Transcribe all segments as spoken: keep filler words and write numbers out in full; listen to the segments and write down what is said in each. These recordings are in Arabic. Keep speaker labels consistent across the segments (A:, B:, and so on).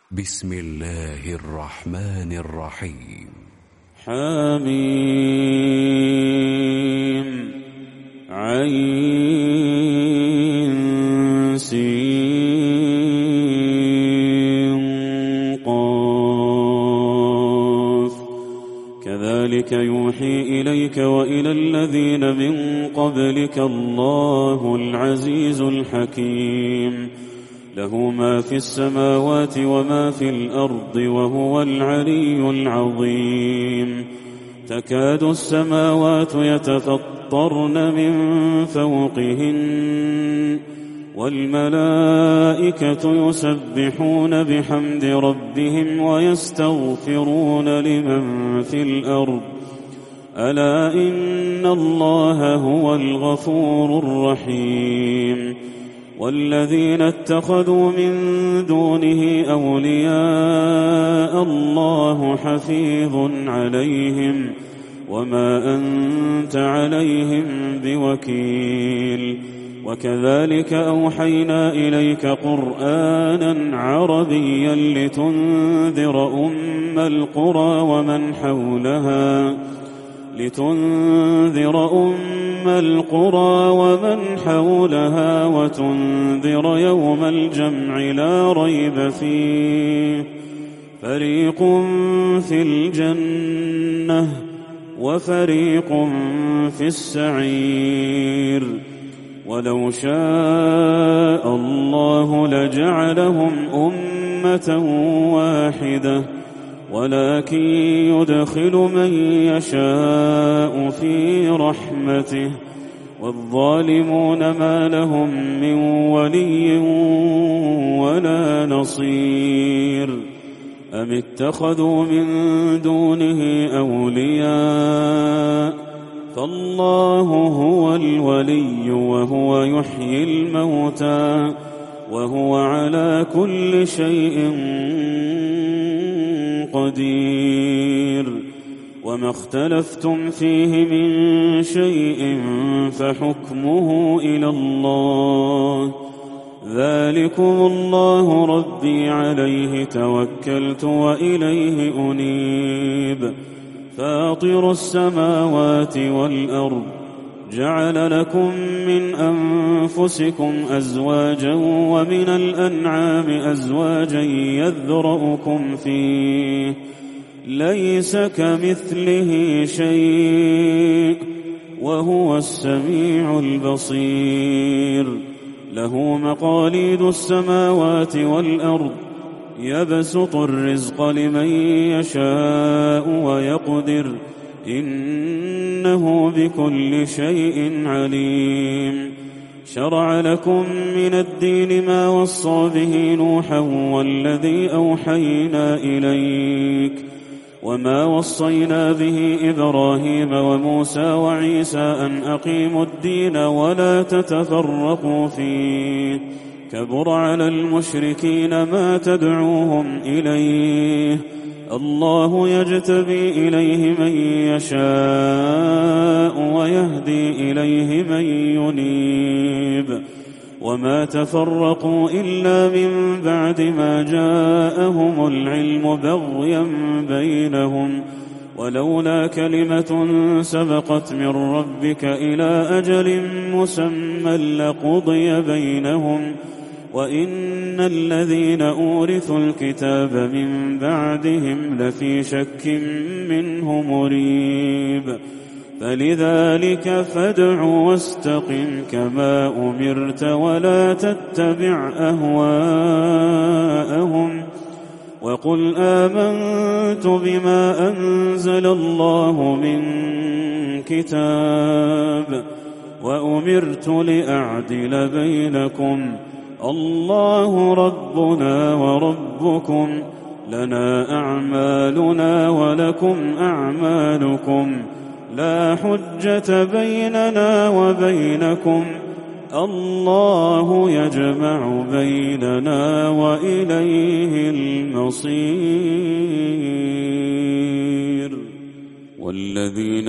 A: بسم الله الرحمن الرحيم.
B: حميم عين سين قاف كذلك يوحي إليك وإلى الذين من قبلك الله العزيز الحكيم له ما في السماوات وما في الأرض وهو العلي العظيم. تكاد السماوات يتفطرن من فوقهن والملائكة يسبحون بحمد ربهم ويستغفرون لمن في الأرض ألا إن الله هو الغفور الرحيم. والذين اتخذوا من دونه أولياء الله حفيظ عليهم وما أنت عليهم بوكيل. وكذلك أوحينا إليك قرآنا عربيا لتنذر أم القرى ومن حولها لتنذر أم القرى ومن حولها وتنذر يوم الجمع لا ريب فيه فريق في الجنة وفريق في السعير. ولو شاء الله لجعلهم أمة واحدة ولكن يدخل من يشاء في رحمته والظالمون ما لهم من ولي ولا نصير. أم اتخذوا من دونه أولياء فالله هو الولي وهو يحيي الموتى وهو على كل شيء قدير. وما اختلفتم فيه من شيء فحكمه إلى الله ذلكم الله ربي عليه توكلت وإليه أنيب. فاطر السماوات والأرض جعل لكم من أنفسكم أزواجا ومن الأنعام أزواجا يذرؤكم فيه ليس كمثله شيء وهو السميع البصير. له مقاليد السماوات والأرض يبسط الرزق لمن يشاء ويقدر إنه بكل شيء عليم. شرع لكم من الدين ما وصى به نوحا والذي أوحينا إليك وما وصينا به إبراهيم وموسى وعيسى أن أقيموا الدين ولا تتفرقوا فيه كبر على المشركين ما تدعوهم إليه الله يجتبي إليه من يشاء ويهدي إليه من ينيب. وما تفرقوا إلا من بعد ما جاءهم العلم بغيا بينهم ولولا كلمة سبقت من ربك إلى أجل مسمى لقضي بينهم وإن الذين أورثوا الكتاب من بعدهم لفي شك منه مريب. فلذلك فادع واستقم كما أمرت ولا تتبع أهواءهم وقل آمنت بما أنزل الله من كتاب وأمرت لأعدل بينكم الله ربنا وربكم لنا أعمالنا ولكم أعمالكم لا حجة بيننا وبينكم الله يجمع بيننا وإليه المصير. والذين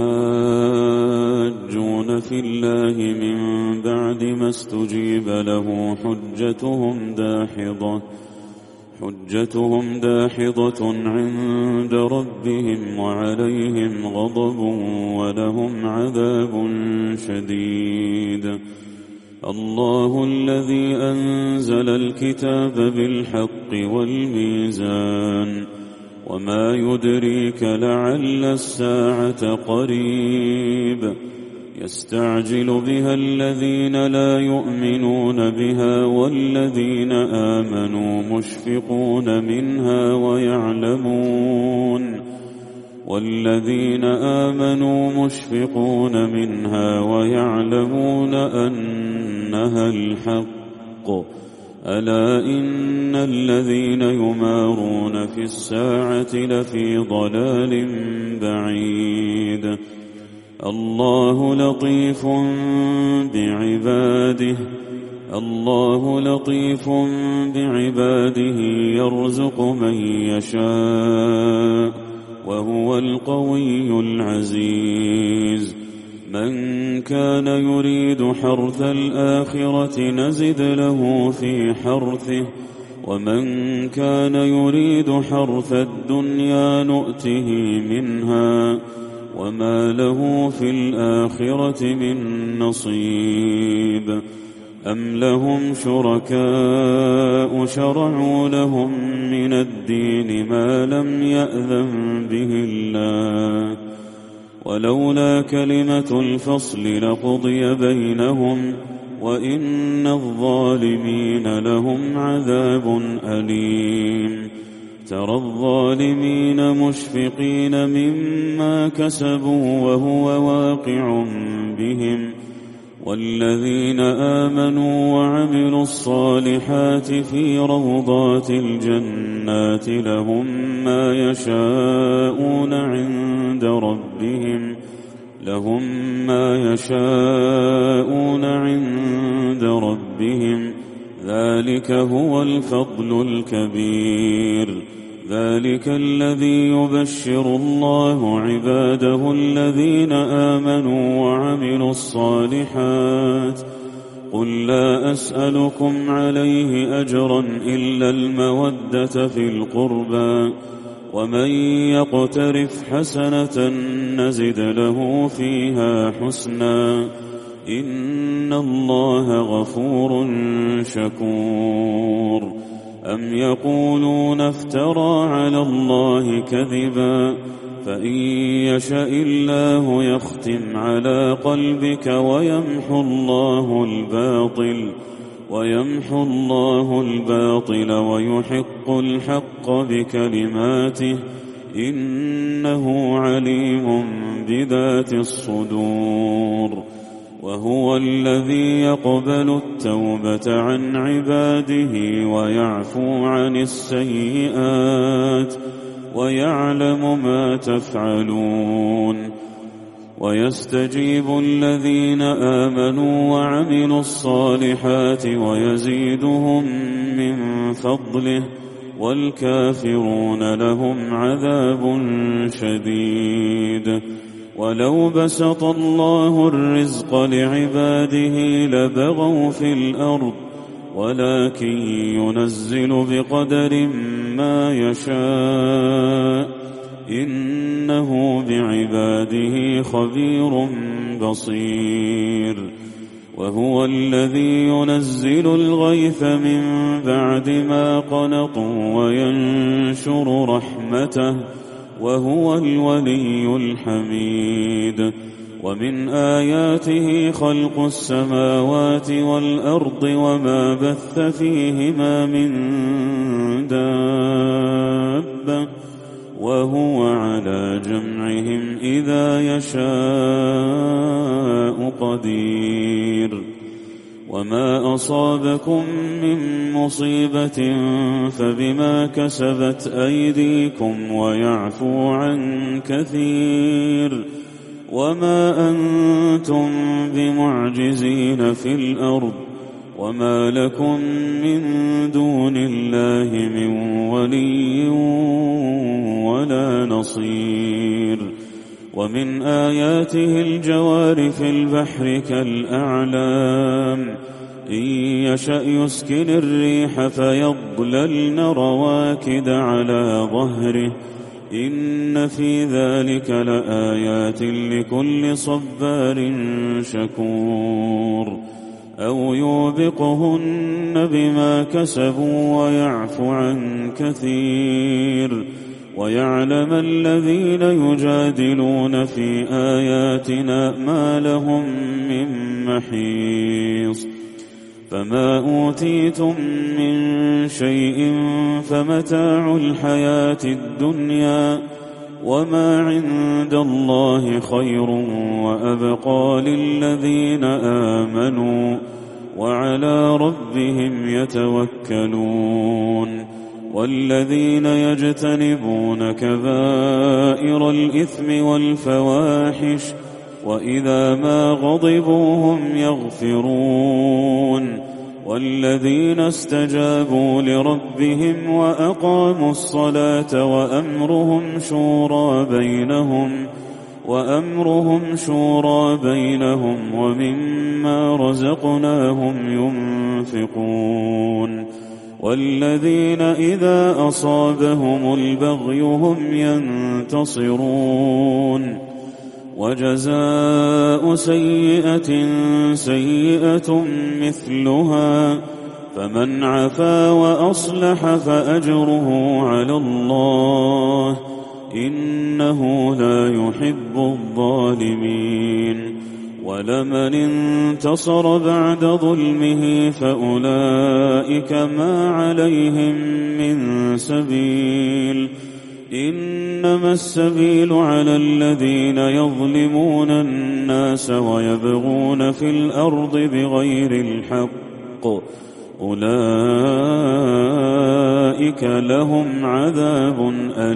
B: يحاجون في الله من بعد ما استجيب له حجتهم داحضة حجتهم داحضة عند ربهم وعليهم غضب ولهم عذاب شديد. الله الذي أنزل الكتاب بالحق والميزان وما يدريك لعل الساعة قريب يستعجل بها الذين لا يؤمنون بها والذين آمنوا مشفقون منها ويعلمون والذين آمنوا مشفقون منها ويعلمون أنها الحق. ألا إن الذين يمارون في الساعة لفي ضلال بعيد. الله لطيف بعباده الله لطيف بعباده يرزق من يشاء وهو القوي العزيز. من كان يريد حرث الآخرة نزد له في حرثه ومن كان يريد حرث الدنيا نؤته منها وما له في الآخرة من نصيب. أم لهم شركاء شرعوا لهم من الدين ما لم يأذن به الله ولولا كلمة الفصل لقضي بينهم وإن الظالمين لهم عذاب أليم. ترى الظالمين مشفقين مما كسبوا وهو واقع بهم والذين آمنوا وعملوا الصالحات في روضات الجنات لهم ما يشاءون عند ربهم لهم ما يشاءون عند ربهم ذلك هو الفضل الكبير. ذلك الذي يبشر الله عباده الذين آمنوا وعملوا الصالحات. قل لا أسألكم عليه أجرا إلا المودة في القربى ومن يقترف حسنة نزد له فيها حسنا إن الله غفور شكور. أم يقولون افترى على الله كذبا فإن يشاء الله يختم على قلبك ويمحو الله الباطل ويمحو الله الباطل ويحق الحق بكلماته إنه عليم بذات الصدور. وهو الذي يقبل التوبة عن عباده ويعفو عن السيئات ويعلم ما تفعلون. ويستجيب الذين آمنوا وعملوا الصالحات ويزيدهم من فضله والكافرون لهم عذاب شديد. ولو بسط الله الرزق لعباده لبغوا في الأرض ولكن ينزل بقدر ما يشاء إنه بعباده خبير بصير. وهو الذي ينزل الغيث من بعد ما قنطوا وينشر رحمته وهو الولي الحميد. ومن آياته خلق السماوات والأرض وما بث فيهما من دابة وهو على جمعهم إذا يشاء قدير. وما أصابكم من مصيبة فبما كسبت أيديكم ويعفو عن كثير. وما أنتم بمعجزين في الأرض وما لكم من دون الله من ولي ولا نصير. ومن آياته الجوار في البحر كالأعلام إن يشأ يسكن الريح فيضللن رواكد على ظهره إن في ذلك لآيات لكل صبار شكور أو يوبقهن بما كسبوا ويعفو عن كثير ويعلم الذين يجادلون في آياتنا ما لهم من محيص فما أوتيتم من شيء فمتاع الحياة الدنيا وما عند الله خير وأبقى للذين آمنوا وعلى ربهم يتوكلون والذين يجتنبون كبائر الإثم والفواحش وإذا ما غضبوا هم يغفرون والذين استجابوا لربهم وأقاموا الصلاة وأمرهم شورى بينهم وأمرهم شورى بينهم ومما رزقناهم ينفقون والذين إذا أصابهم البغي هم ينتصرون وجزاء سيئة سيئة مثلها فمن عفا وأصلح فأجره على الله إنه لا يحب الظالمين ولمن انتصر بعد ظلمه فأولئك ما عليهم من سبيل إنما السبيل على الذين يظلمون الناس ويبغون في الأرض بغير الحق أولئك لهم عذاب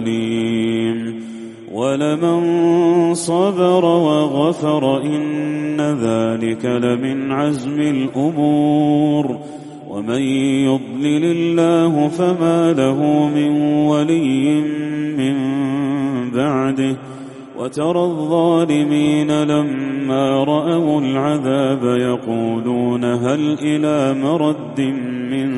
B: أليم ولمن صبر وغفر إن ذلك لمن عزم الأمور ومن يضلل الله فما له من ولي من بعده وترى الظالمين لما رأوا العذاب يقولون هل إلى مرد من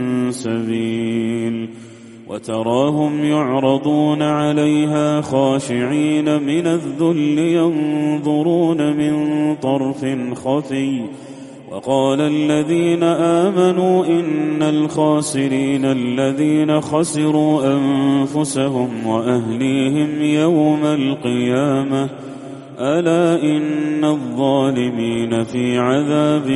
B: سبيل وتراهم يعرضون عليها خاشعين من الذل ينظرون من طرف خفي وقال الذين آمنوا إن الخاسرين الذين خسروا أنفسهم وأهليهم يوم القيامة ألا إن الظالمين في عذاب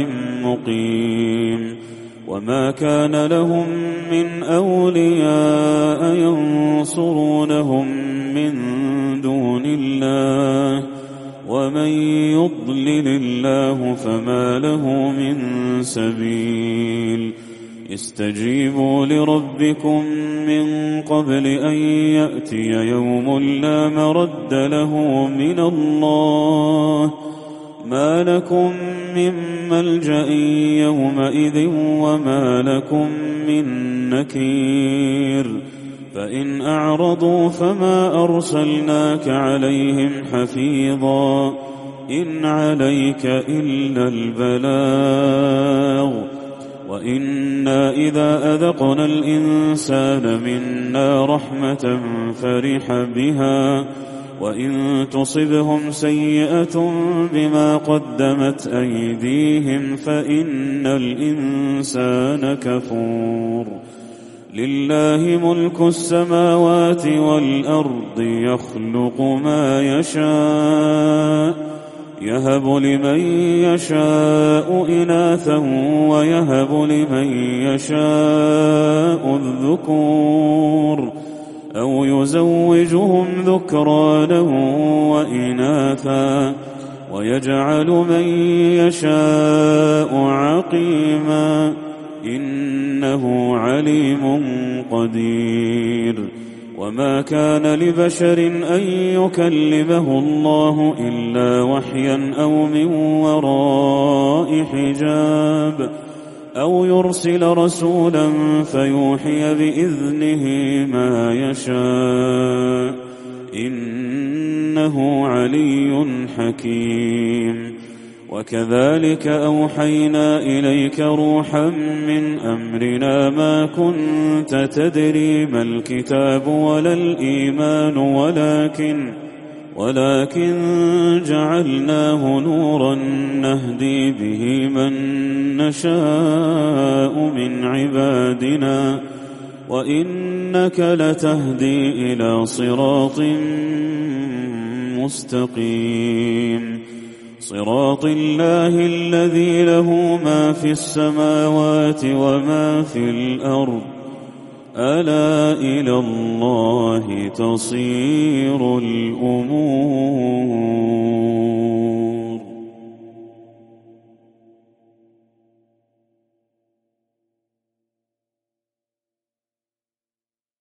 B: مقيم وما كان لهم من أولياء ينصرونهم من دون الله ومن يضلل الله فما له من سبيل استجيبوا لربكم من قبل أن يأتي يوم لا مرد له من الله ما لكم من ملجأ يومئذ وما لكم من نكير فإن أعرضوا فما أرسلناك عليهم حفيظا إن عليك إلا البلاغ وإنا إذا أذقنا الإنسان منا رحمة فرح بها وإن تصبهم سيئة بما قدمت أيديهم فإن الإنسان كفور لله ملك السماوات والأرض يخلق ما يشاء يهب لمن يشاء إناثا ويهب لمن يشاء الذكور أو يزوجهم ذكرانا وإناثا ويجعل من يشاء عقيما إنه عليم قدير وما كان لبشر أن يكلمه الله إلا وحيا أو من وراء حجاب أو يرسل رسولا فيوحي بإذنه ما يشاء إنه علي حكيم وكذلك أوحينا إليك روحا من أمرنا ما كنت تدري ما الكتاب ولا الإيمان ولكن ولكن جعلناه نورا نهدي به من نشاء من عبادنا وإنك لتهدي إلى صراط مستقيم صراط الله الذي له ما في السماوات وما في الأرض ألا إلى الله تصير